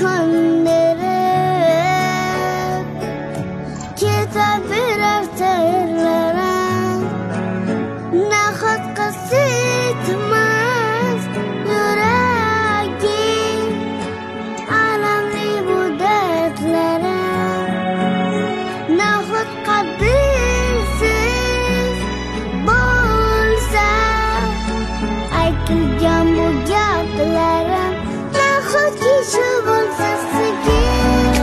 ko'ndirib ketaverar tayyorlarım nahot qasitmas yuragim alamli bu dardlarim nahot qadrsiz bo'lsa aytilgan bu gaplarim nahotki shu bo'lsa sigir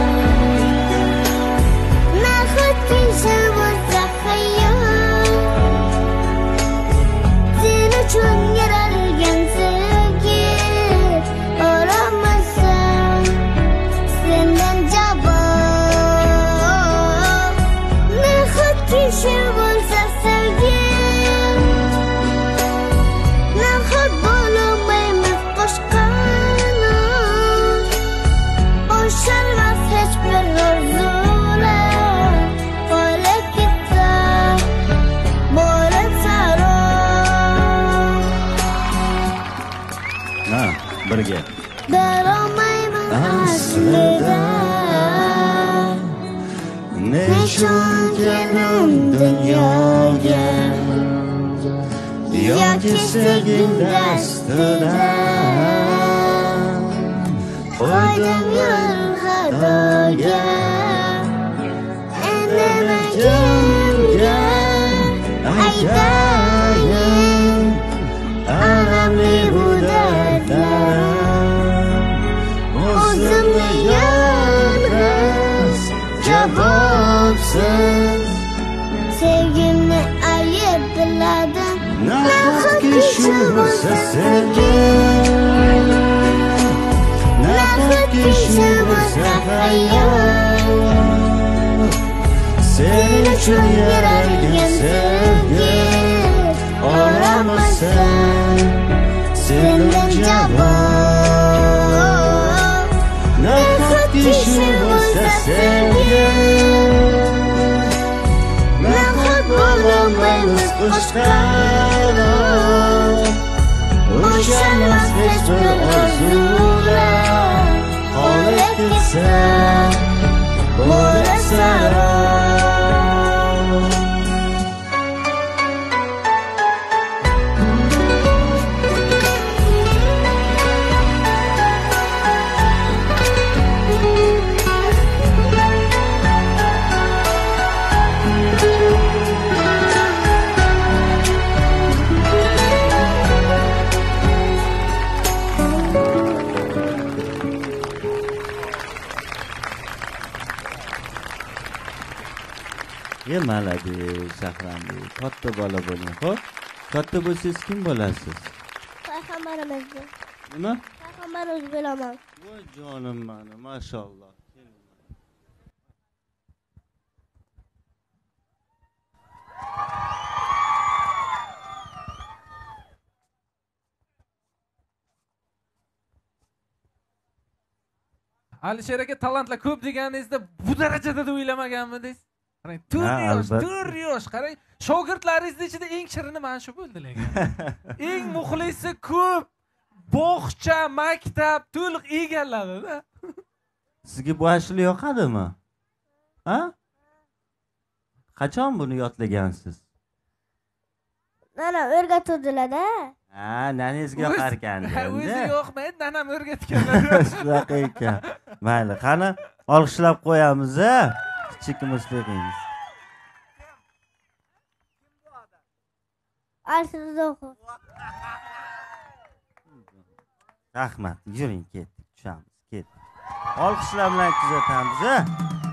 nahotki shu bo'lsa hayot sen uchun yaralgan sevgi oramasam sendan javob nahotki shu bo'lsa sevgi nahot bo'lolmaymiz qo'shqanot bo'shalmas hech bir orzular qolib ketsa bo'lib saroq Ha, birga. berolmayman aslida nechun keldim dunyoga yoki sevgim dastidan qo'ydim yo'l xatoga nima kimga aytayin alamli bu dardlarim o'zimni yolg'iz javobsiz sevgimni ayib diladim nahotki shu bo'lsa sevgi nahotki shu bo'lsa hayot sen uchun yaralgan sevgi oramasam sendan javob nahotki shu bo'lsa sevgi nahot bo'lolmaymiz qo'shqanot bo'shalmas hech bir orzular qolib ketsa bo'lib saroq Maladiz, Shahramdek. Katta bola bo'ling, xo'p? Katta bo'lsangiz kim bo'lasiz? payg'ambarimizni Nima? payg'ambarimizni bilaman Voy jonim mani, mashalloh. Alisher aka talantlar ko'p deganingizda bu darajada da o'ylamaganmidingiz? Qarang, 4 yosh, qarang, shogirdlaringiz ichida eng shirini mana shu bo'ldi lekin. Eng muxlisi ko'p, bog'cha, maktab to'liq egalladi-da. Sizga bu ashula yoqadimi? Ha? Qachon buni yodlagansiz? Nana o'rgatuvdilar-da. Ha, nanangizga yoqar ekan. O'zi yo'qmaydi, nanam o'rgatganlar. Shunaqa ekan. Mayli, qani olqishlab qo'yamiz-a? Kichik musiqingiz. Arsizoqov. Rahmat, yuring ketdik, tushamiz, ketdik. Olqishlar bilan kuzatamiz-a?